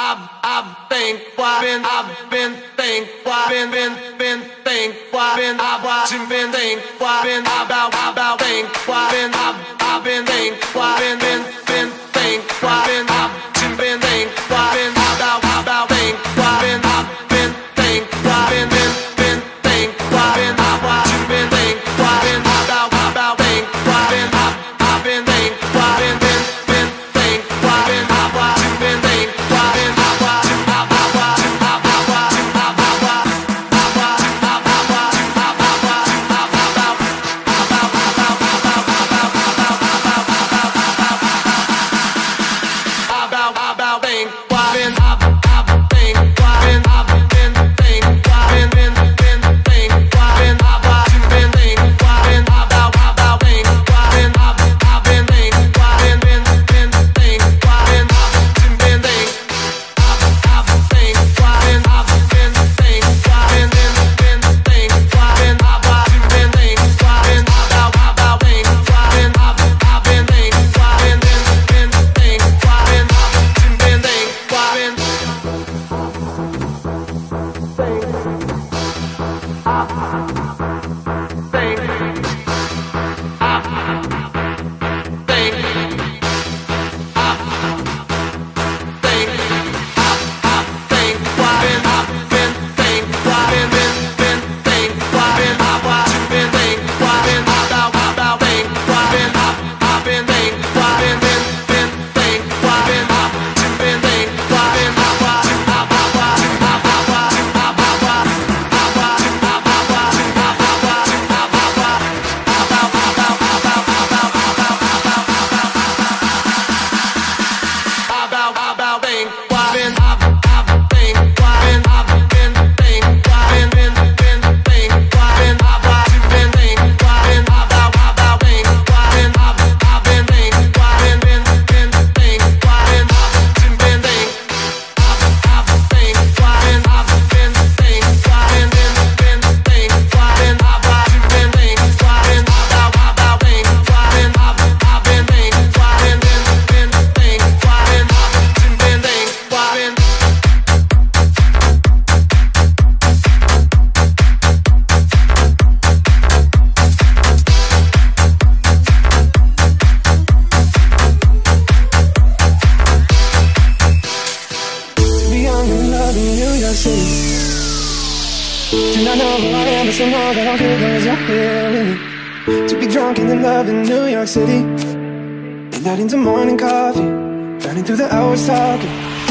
Do not know who I am, but somehow that I'll get cause you're here with me. To be drunk in the love in New York City, midnight into morning coffee, burning through the hours talking.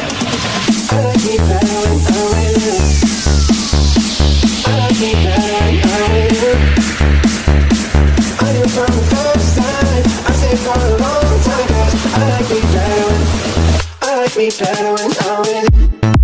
I like me better when I'm with you. I like me better when I'm with you. I knew from the first time, I stayed for a long time, cause I like me better when I'm with you.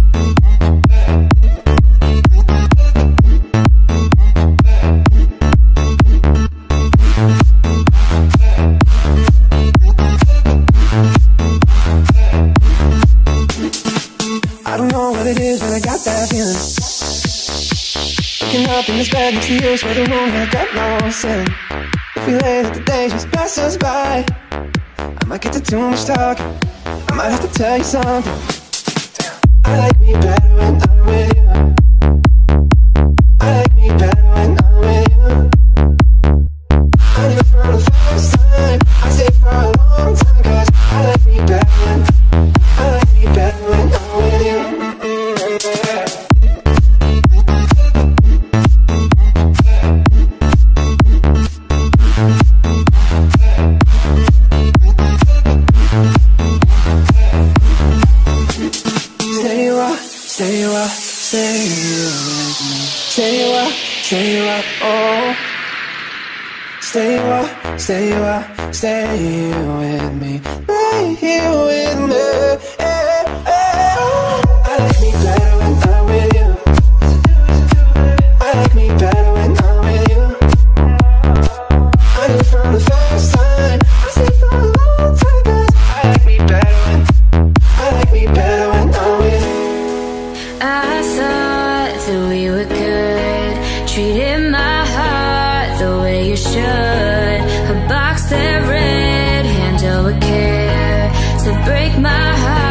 I don't know what it is, but I got that feeling. Waking up in this bed next to you, swear the room had got lost in. If we lay that the day just passes us by, I might get to too much talking, I might have to tell you something. I like me better when I'm with you. I like me better when I'm with you. I knew from the first time, I stayed for a long time, cause I like me better when I'm with you. Stay with me, right here with me. I like me better when I'm with you. I like me better when I'm with you. I knew from the first time, I stayed for a long time, cause I like me better when I'm with you. I thought that we were good, treated my heart the way you should. A box that red handle with care to break my heart.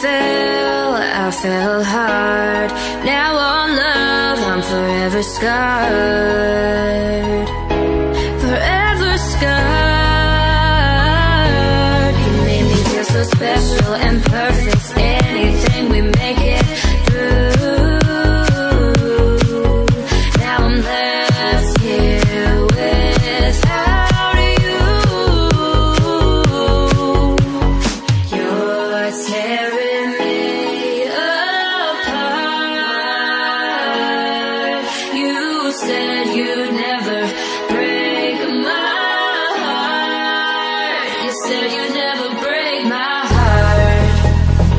fell hard. Now on love, I'm forever scarred. Forever scarred. You made me feel so special and perfect. Anything we make it through. Now I'm left here without you. You're tearing me apart. You said you'd never break my heart. You said you'd never break my heart.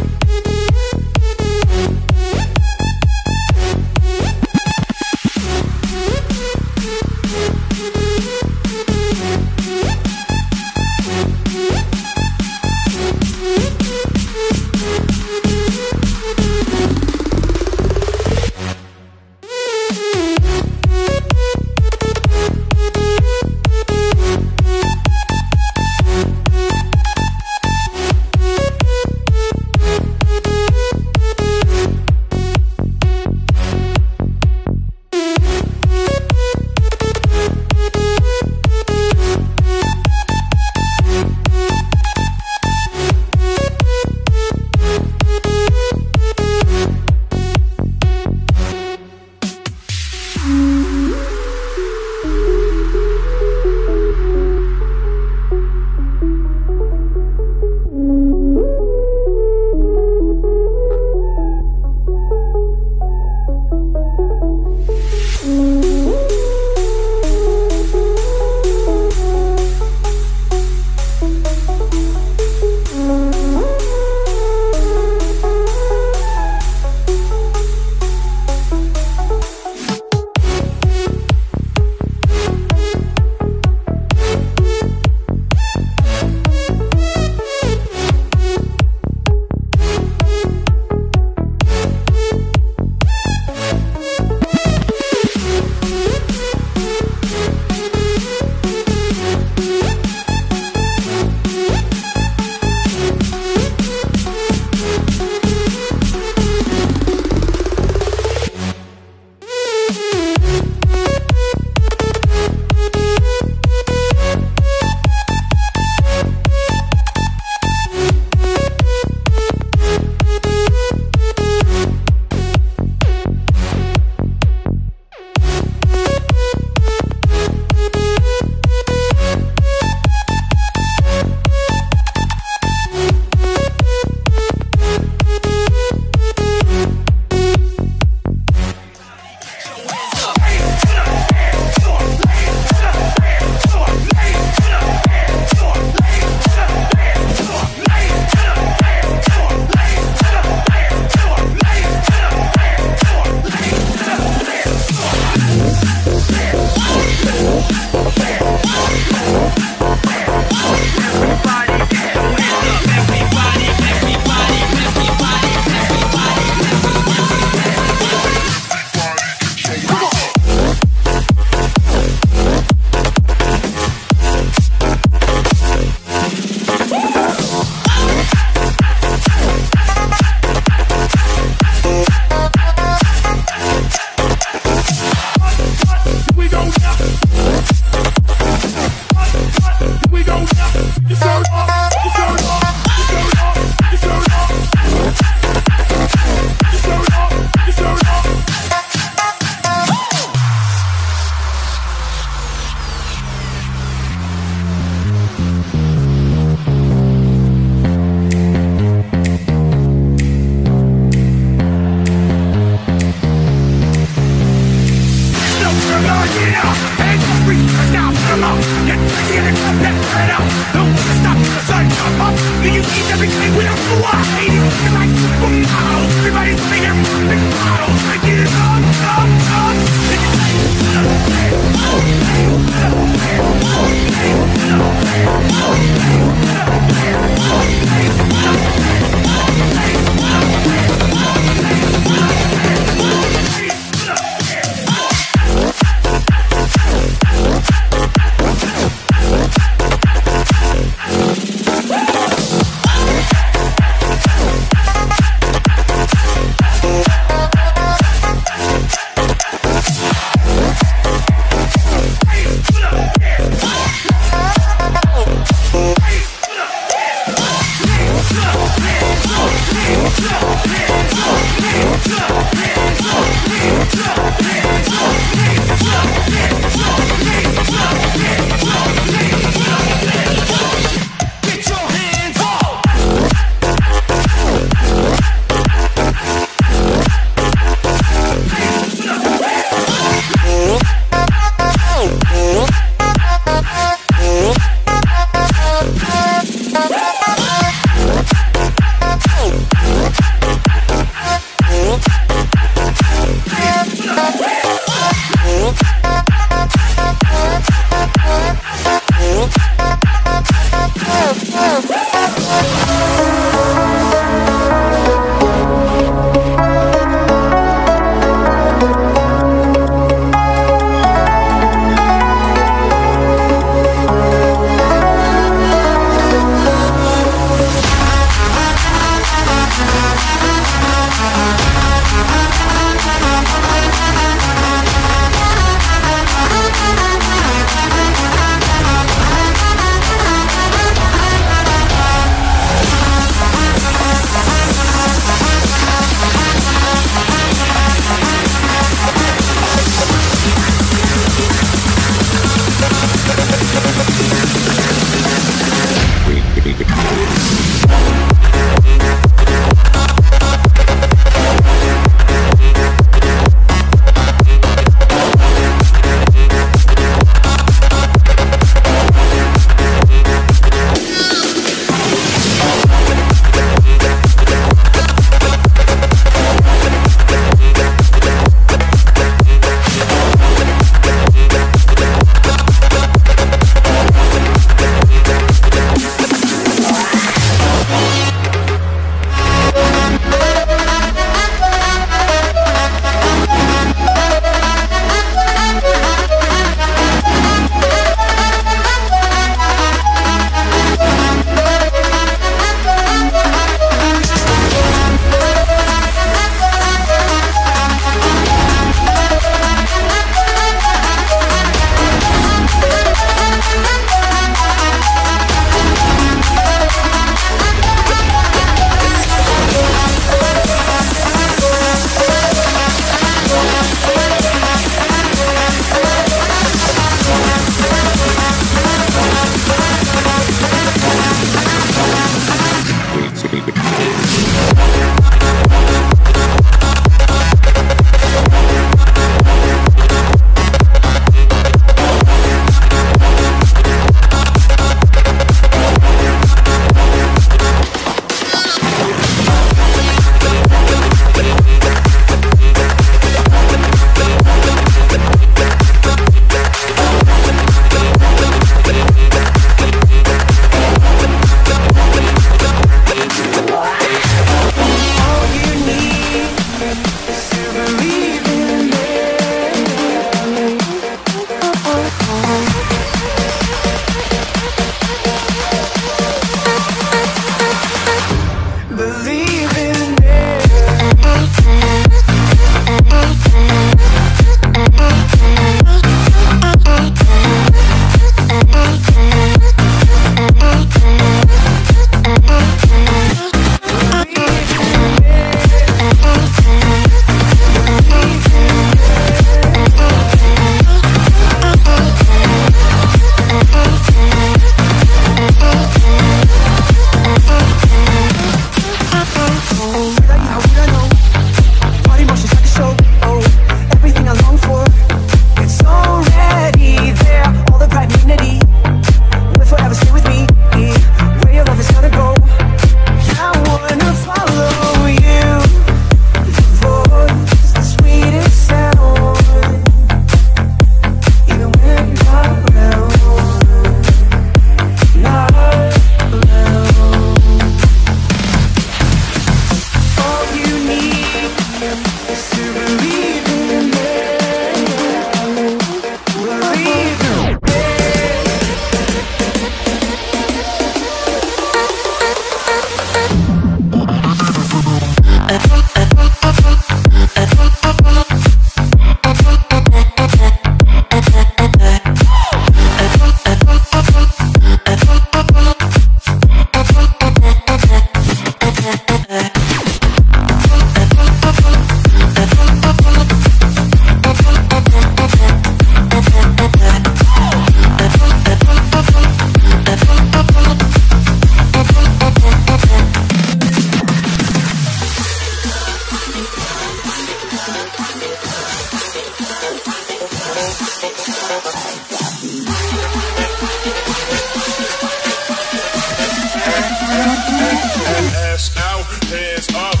Ass out, hands up.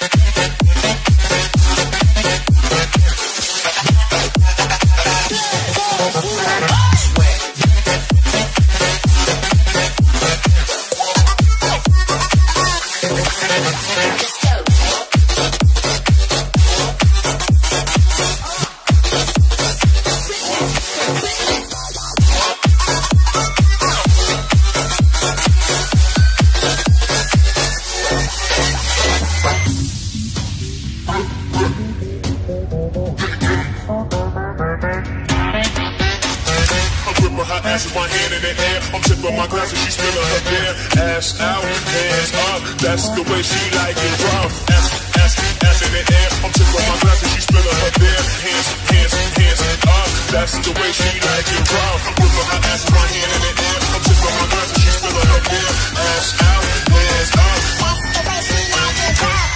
Ass out, hands up, that's the way she like it rough. Ass in the air, I'm tipping my glass and she spilling her beer. Hands up, that's the way she like it rough. I'm whipping her ass with my hand in the air, I'm tipping my glass and she spilling her beer. Ass out, hands up. That's the way she like it rough.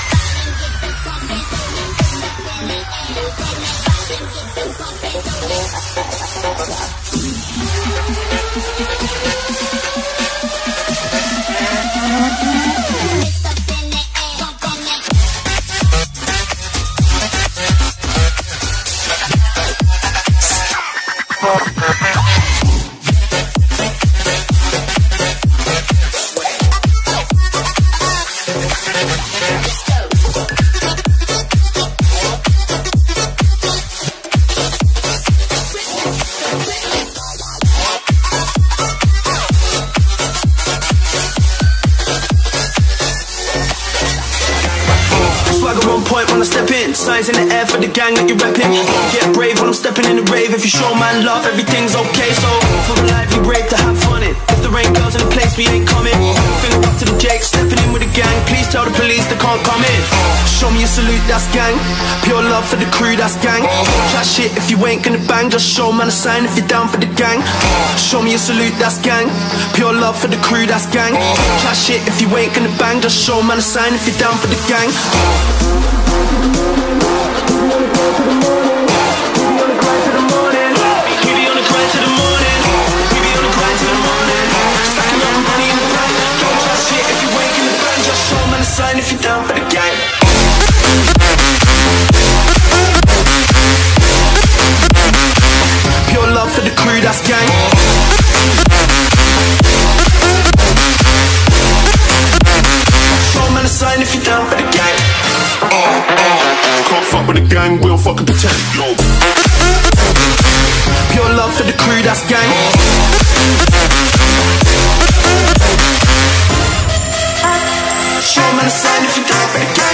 Signs in the air for the gang that you're repping. Get brave when I'm stepping in the rave. If you show man love, everything's okay. So for the lively rave to have fun in. If there ain't girls in the place, we ain't coming. Finger up to the Jake, stepping in with the gang. Please tell the police they can't come in. Show me a salute, that's gang. Pure love for the crew, that's gang. Chat shit if you ain't gonna bang. Just show man a sign if you're down for the gang. Show me a salute, that's gang. Pure love for the crew, that's gang. Chat shit if you ain't gonna bang. Just show man a sign if you're down for the gang. Sign if you're down for the gang. Pure love for the crew, that's gang. Show man a sign if you're down for the gang. Can't fuck with the gang, we don't fucking pretend, yo. Pure love for the crew, that's gang. Show man a sign if you're down for the gang.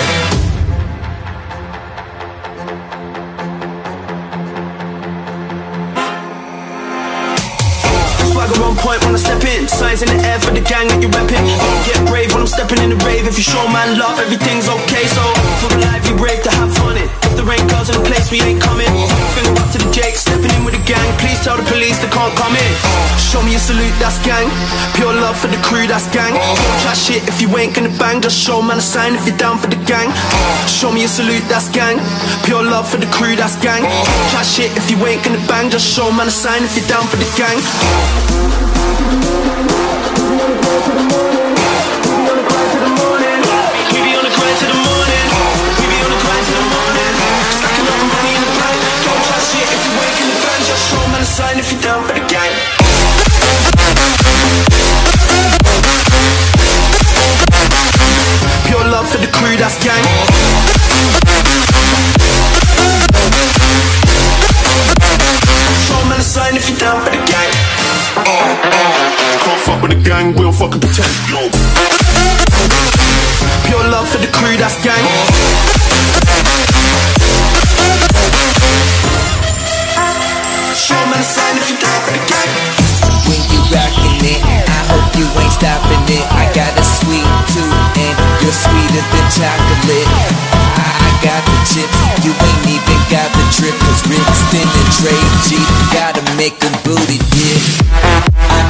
Swagger on point when I step in. Signs in the air for the gang that you're repping. Get brave when I'm stepping in the rave. If you show man love, everything's okay. So for the lively rave to have fun in. If there ain't girls in the place, we ain't coming. Finger up to the Jake, stepping in with the gang. Please tell the police they can't come in. Show me a salute, that's gang. Pure love for the crew, that's gang. Chat shit if you ain't gonna bang. Just show man a sign if you're down for the gang. Show me a salute, that's gang. Pure love for the crew, that's gang. Chat shit if you ain't gonna bang. Just show man a sign if you're down for the gang. Sign if you're down for the gang. Pure love for the crew, that's gang. Show man a sign if you're down for the gang. Can't fuck with the gang, we don't fucking pretend, yo. Pure love for the crew, that's gang. Show man a sign if you're down for the gang. When you rockin' it, I hope you ain't stopping it. I got a sweet tooth and you're sweeter than chocolate. I got the chips, you ain't even got the drip. Cause Rick's in the Dre G, gotta make a booty dip.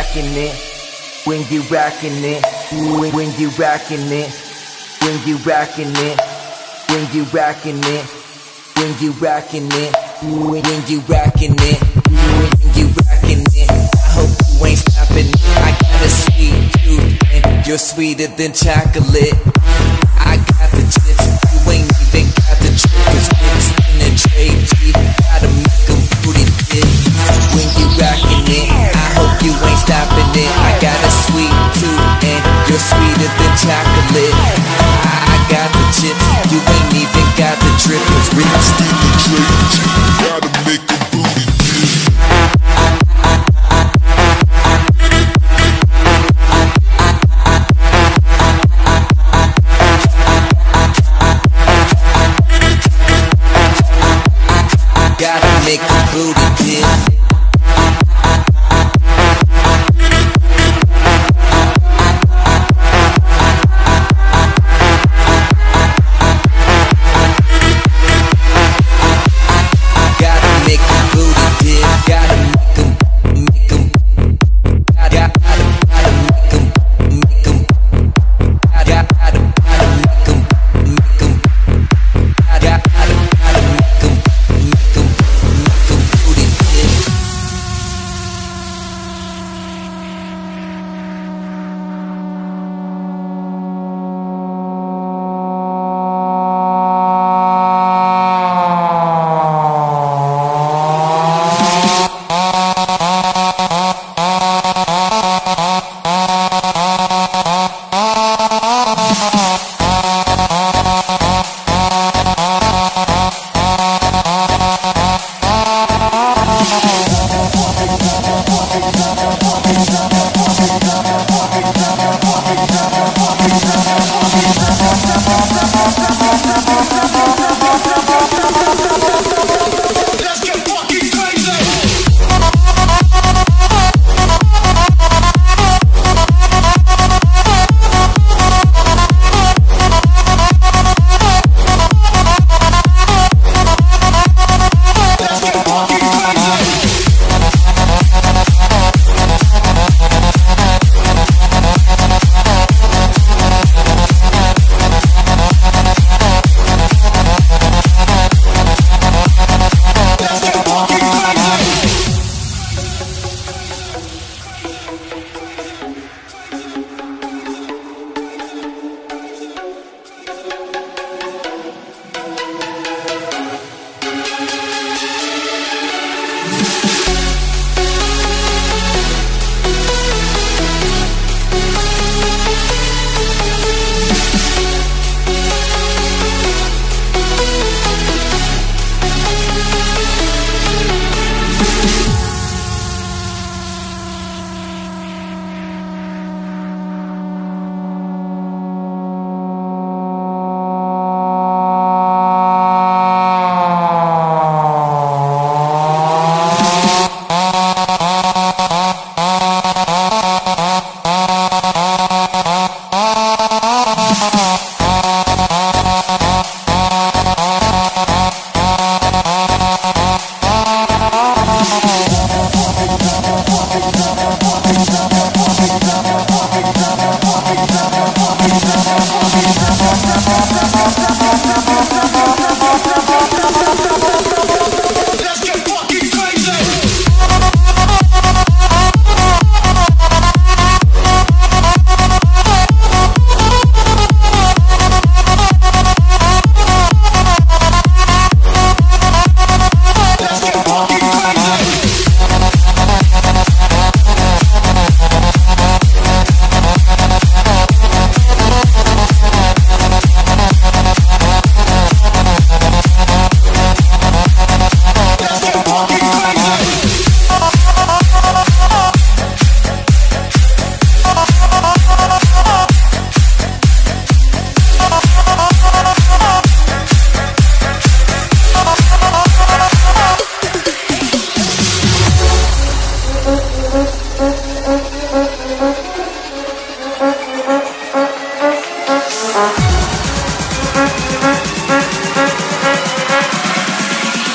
rocking it, when you rocking it, when you rocking it, when you rocking it, when you rocking it, when you rocking it, when you rocking it, when you rocking it. I hope you ain't stopping it. I got a sweet tooth and you're sweeter than chocolate. I got the chips, you ain't even got the trick. 'Cause Winston and Trey G gotta make them booty dip. When you rockin' it, I hope you ain't stopping it. I got a sweet tooth and you're sweeter than chocolate. I got the chips, you ain't even got the trick. 'Cause Winston and Trey G gotta make them booty dip. Gotta make a booty dip. Gotta make a booty dip. Gotta make 'em, make 'em. Gotta make 'em, make 'em. Gotta make 'em, make 'em. Gotta make 'em, make 'em.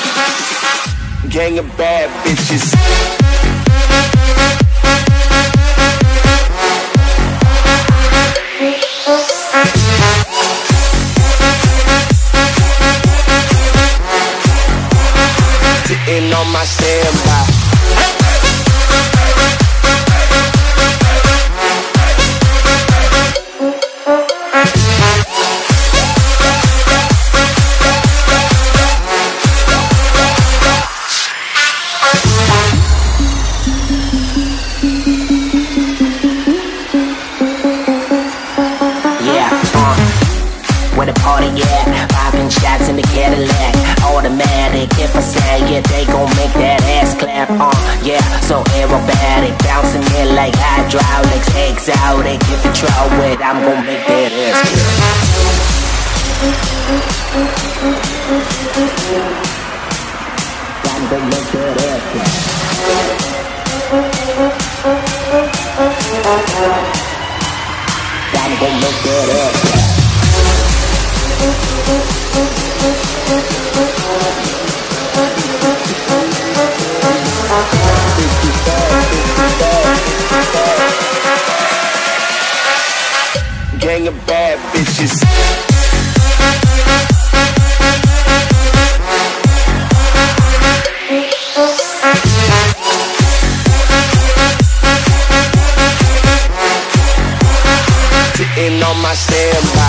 gang of bad bitches. on my standby. Where the party at? Popping shots in the Cadillac. Automatic, if I say it, they gon' make that ass clap. Yeah, so aerobatic, bouncing it like hydraulics. Exotic, if you try it, I'm gon' make that ass clap. I'm gon' make that ass clap. I'm gon' make that ass clap. Gang of bad bitches. Sitting on my standby.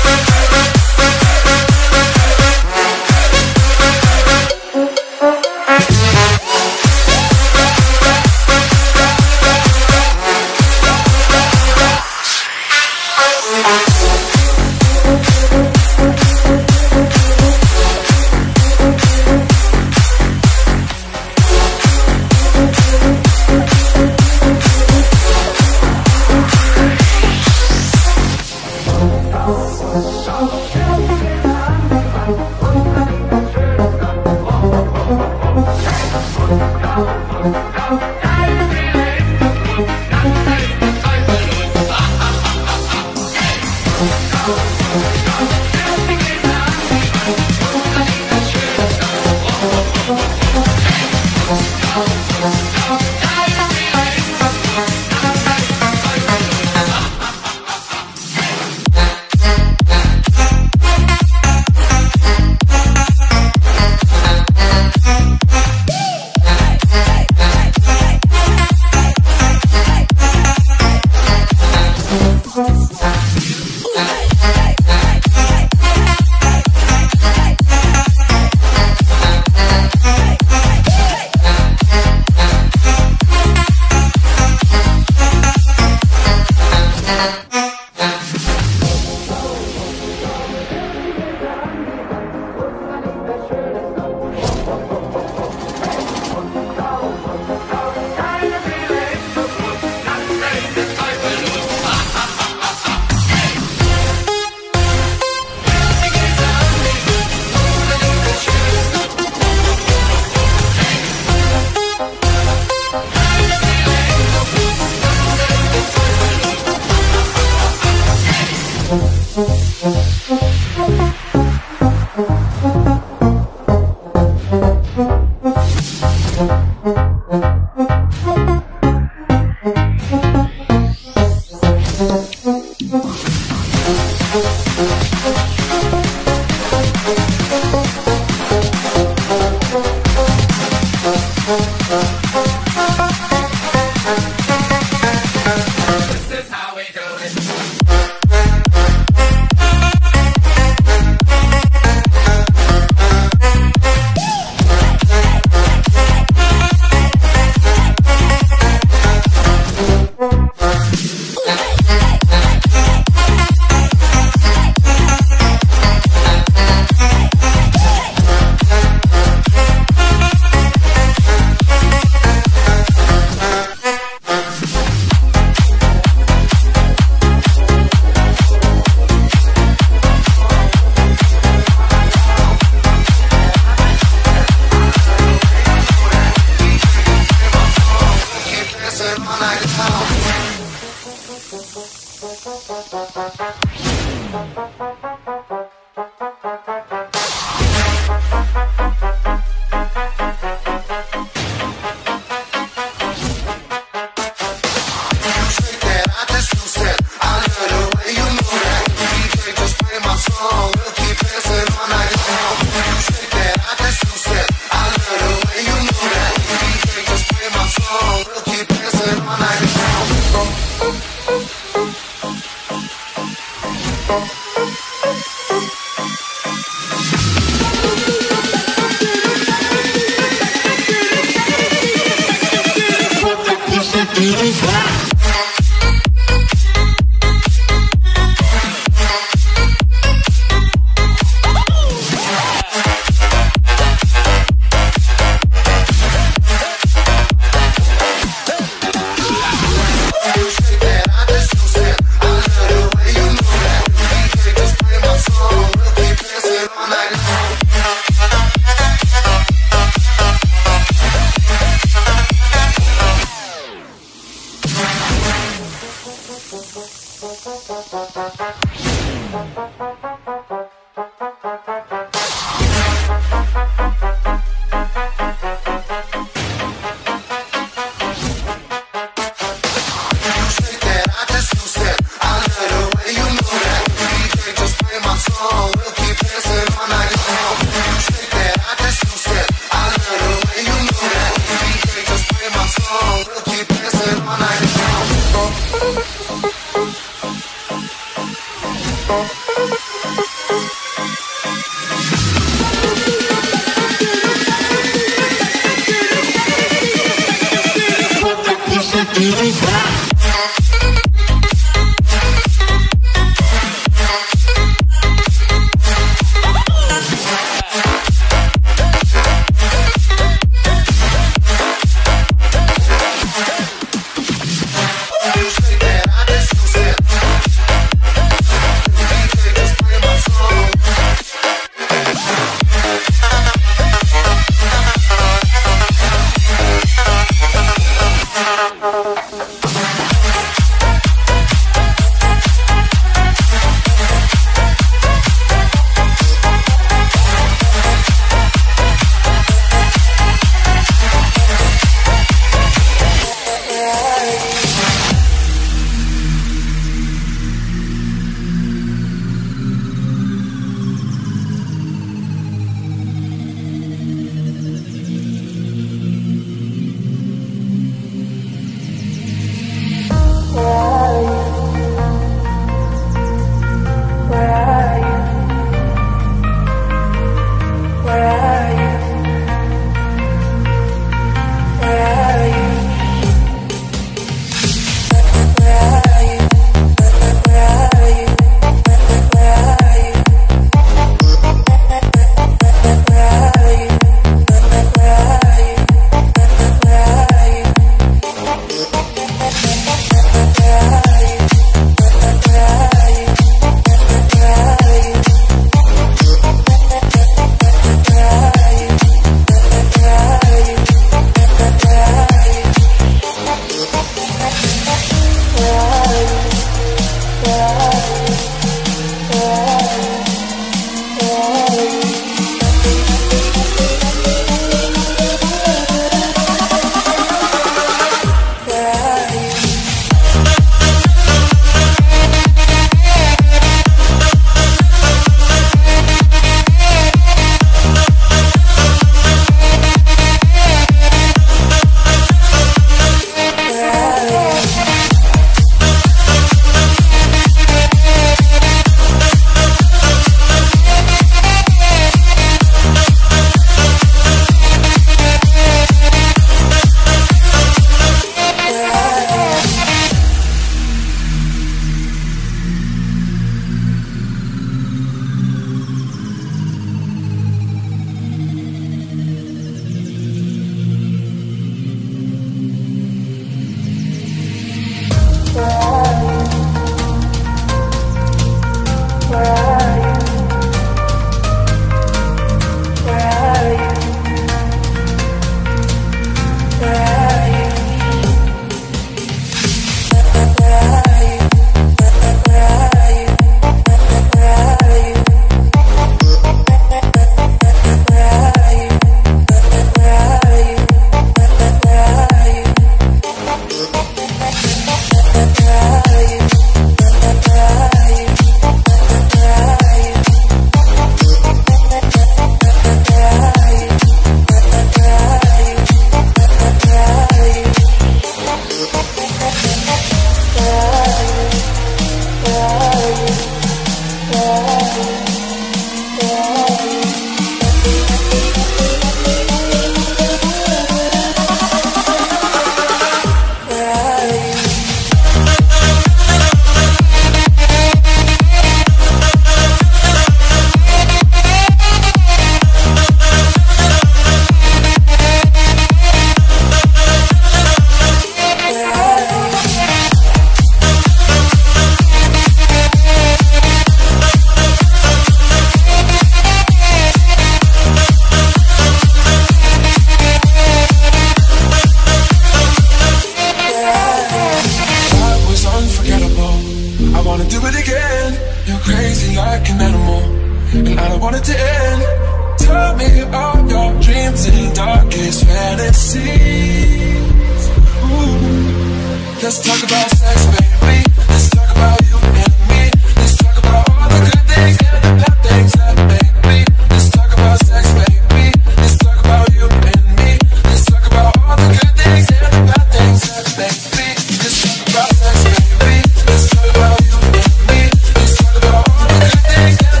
Let's talk about all the good things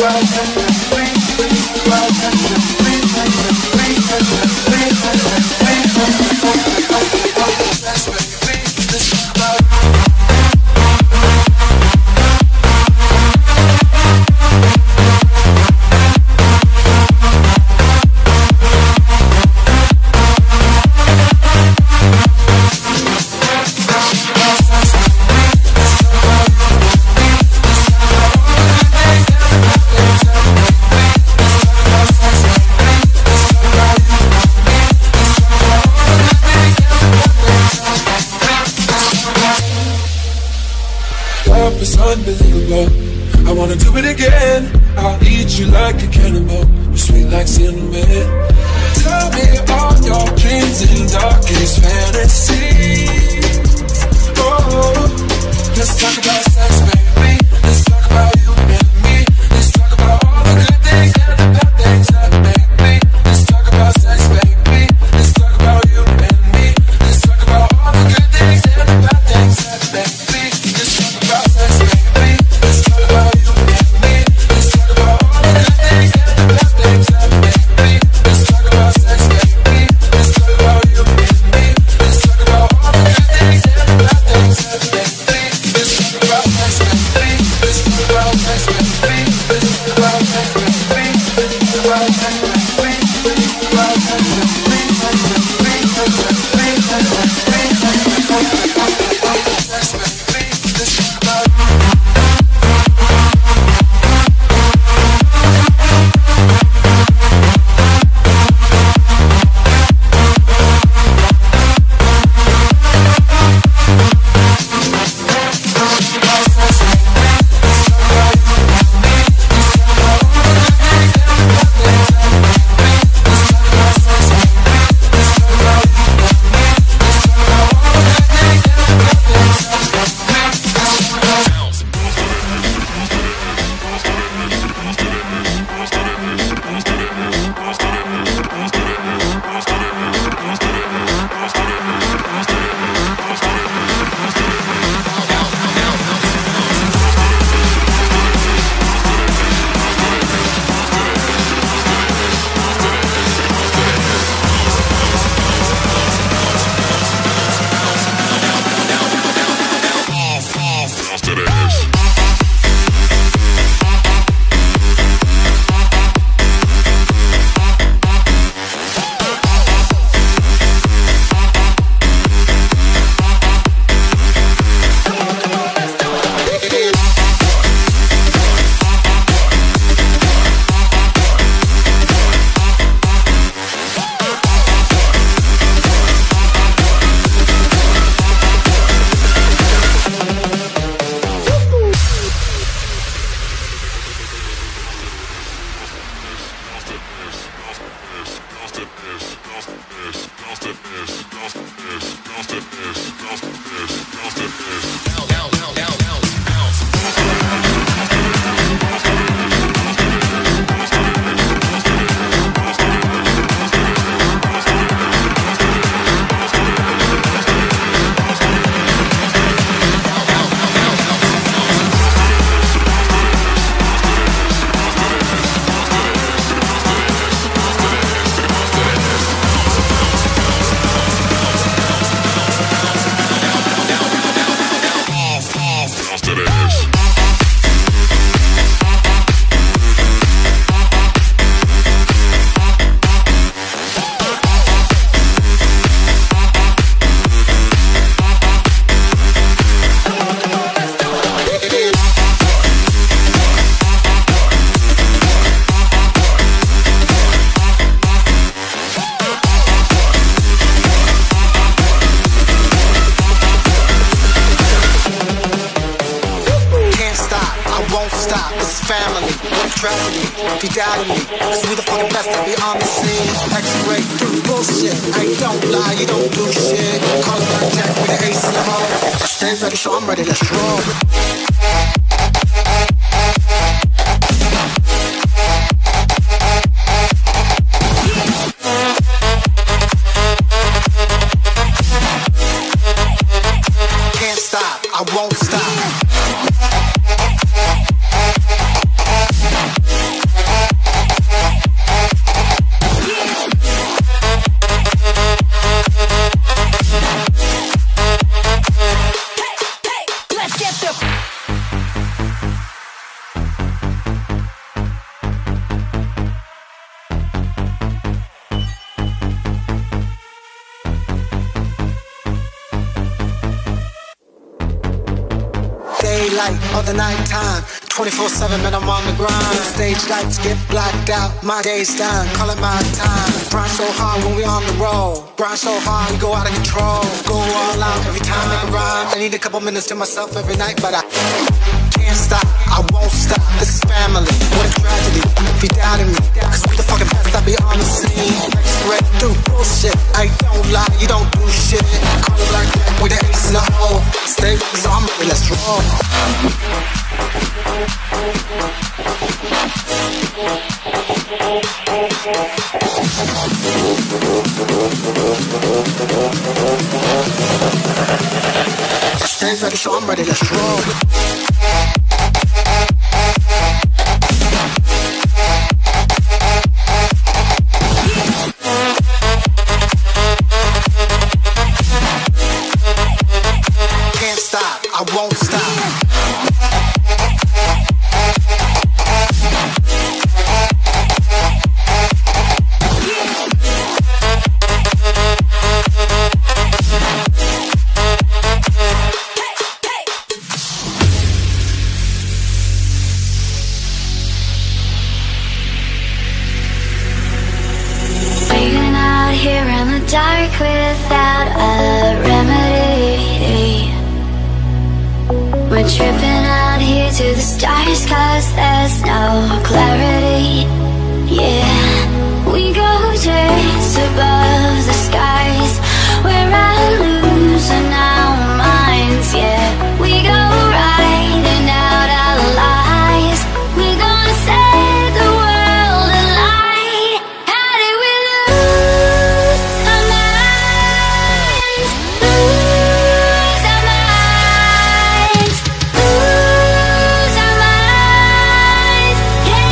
It's unbelievable. I wanna do it again. I'll eat you like a cannibal. You're sweet like cinnamon. Tell me all your dreams and darkest fantasies. Oh, let's talk about sex, baby. Let's talk about you and me. Let's talk about all the good things and the bad things that make me. Let's talk about sex, baby. Let's talk about you and me. Let's talk about all the good things and the bad things that make me. Let's talk about sex, baby. Let's talk about you and me. Let's talk about all the good things and the bad things that make me. Let's talk about sex, baby. Let's talk about you and me. Let's talk about all the good things and the bad things that make me. Let's talk about sex, baby. Let's talk about sex, baby. Let's talk about sex, baby. Let's talk about sex, baby. Let's talk about sex, baby. If you doubted me, cause we the fucking best that be on the scene. X-ray, bullshit, I don't lie, you don't do shit. Call it Jack with the ace in the hole. Stay ready, so I'm ready, let's roll. Can't stop, I won't stop. light of the nighttime. 24/7, man, I'm on the grind. Stage lights get blacked out, my day's done, call it my time. Grind so hard when we on the road. Grind so hard, we go out of control. Go all out every time, make a rhyme. I need a couple minutes to myself every night, but I can't stop, I won't stop. This is family, what a tragedy if you doubted me. Cause we the fucking best, I be on the scene. X-ray, do bullshit, I don't lie, you don't do shit. Call it like that, with the ace in the hole. Stay with me, so I'm ready, let's roll. Stay ready, so I'm ready, let's roll. Can't stop, I won't stop. Dark without a remedy. We're tripping out here to the stars, cause there's no clarity. Yeah, we go just above the skies, where I lose in our minds. Yeah, we go riding out our lies. We're gonna set the world alight. How did we lose our minds? Lose our minds. Lose our minds. Yeah.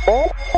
What?